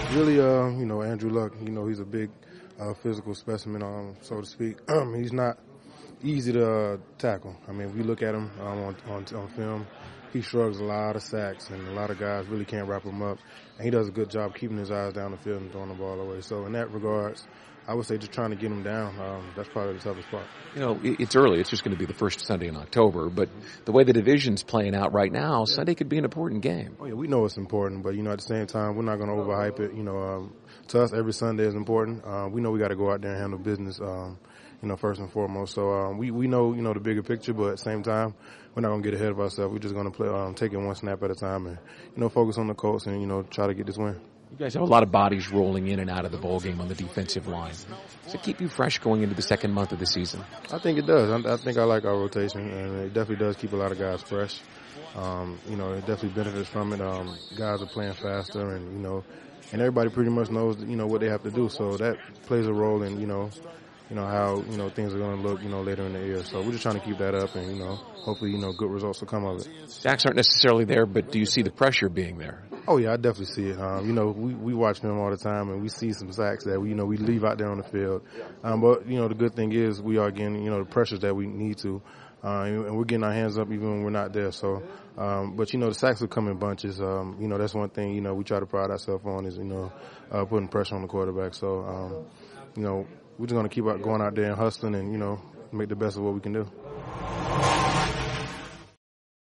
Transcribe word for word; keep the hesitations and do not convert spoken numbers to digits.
Really, uh, you know, Andrew Luck, you know, he's a big uh, physical specimen, um, so to speak. He's not easy to uh, tackle. I mean, if you look at him um, on, on, on film, he shrugs a lot of sacks, and a lot of guys really can't wrap him up. And he does a good job keeping his eyes down the field and throwing the ball away. So in that regards, I would say just trying to get him down, um, that's probably the toughest part. You know, it's early. It's just going to be the first Sunday in October. But the way the division's playing out right now, Sunday could be an important game. Oh, yeah, we know it's important, but, you know, at the same time, we're not going to overhype it. You know, um, to us, every Sunday is important. Uh, we know we got to go out there and handle business, um, you know, first and foremost. So um, we, we know, you know, the bigger picture, but at the same time, we're not going to get ahead of ourselves. We're just going to play, um, take it one snap at a time and, you know, focus on the Colts and, you know, try to get this win. You guys have a lot of bodies rolling in and out of the ball game on the defensive line. Does it keep you fresh going into the second month of the season? I think it does. I, I think I like our rotation, and it definitely does keep a lot of guys fresh. Um, you know, it definitely benefits from it. Um, guys are playing faster, and, you know, and everybody pretty much knows, you know, what they have to do. So that plays a role in, you know, you know, how, you know, things are going to look, you know, later in the year. So we're just trying to keep that up and, you know, hopefully, you know, good results will come of it. Sacks aren't necessarily there, but do you see the pressure being there? Oh, yeah, I definitely see it. Um, you know, we, we watch film all the time, and we see some sacks that, we, you know, we leave out there on the field. Um, but, you know, the good thing is we are getting, you know, the pressures that we need to. Uh, and we're getting our hands up even when we're not there. So, um, but, you know, the sacks will come in bunches. Um, you know, that's one thing, you know, we try to pride ourselves on is, you know, uh, putting pressure on the quarterback. So, um, you know, we're just going to keep going out there and hustling and, you know, make the best of what we can do.